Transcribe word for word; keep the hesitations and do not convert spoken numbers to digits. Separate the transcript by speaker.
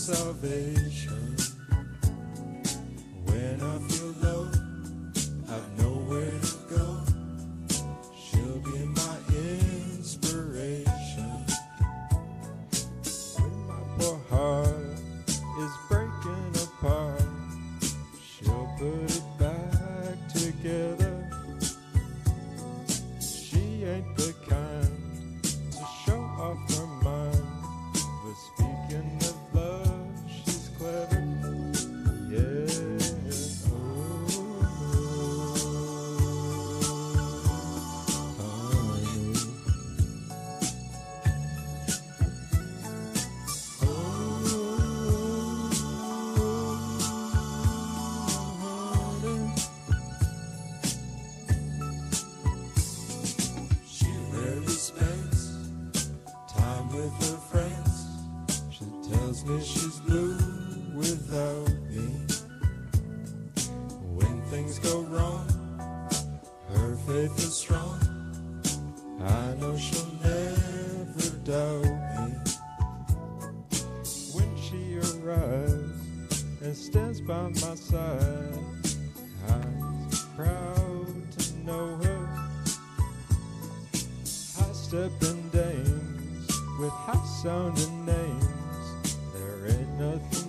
Speaker 1: salvation. When I feel low, I've nowhere to go. She'll be my inspiration. When my poor heart is breaking apart, she'll put it back together. She ain't the kind to show off her mind, but speaking of love, she's clever. Yeah. With her friends, she tells me she's blue without me. When things go wrong, her faith is strong. I know she'll never doubt me. When she arrives and stands by my side, I'm proud to know her. High-stepping dames with high-sounding names, there ain't nothing